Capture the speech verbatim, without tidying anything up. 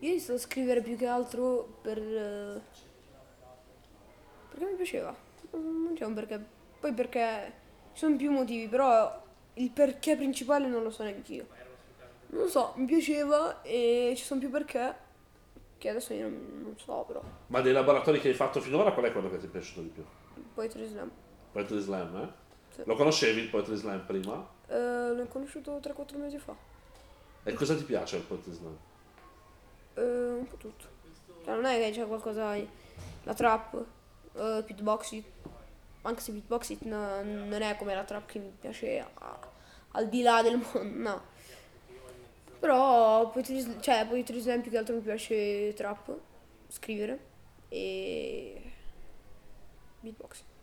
Io ho iniziato a scrivere più che altro per... eh, perché mi piaceva. Non non c'è un perché. Poi perché ci sono più motivi, però il perché principale non lo so neanch'io. Non lo so, mi piaceva e ci sono più perché che adesso io non, non so, però. Ma dei laboratori che hai fatto finora, qual è quello che ti è piaciuto di più? Poetry Slam. Poetry Slam, eh? Sì. Lo conoscevi il Poetry Slam prima? Eh, l'ho conosciuto tre quattro mesi fa. E cosa ti piace il Poetry Slam? Eh, un po' tutto. Cioè, non è che c'è qualcosa. La trap, eh, beatboxing. Anche se beatboxing no- non è come la trap che mi piace a- al di là del mondo, no. Però Poetry, Sl- cioè, Poetry Slam più che altro mi piace trap, scrivere e beatboxing.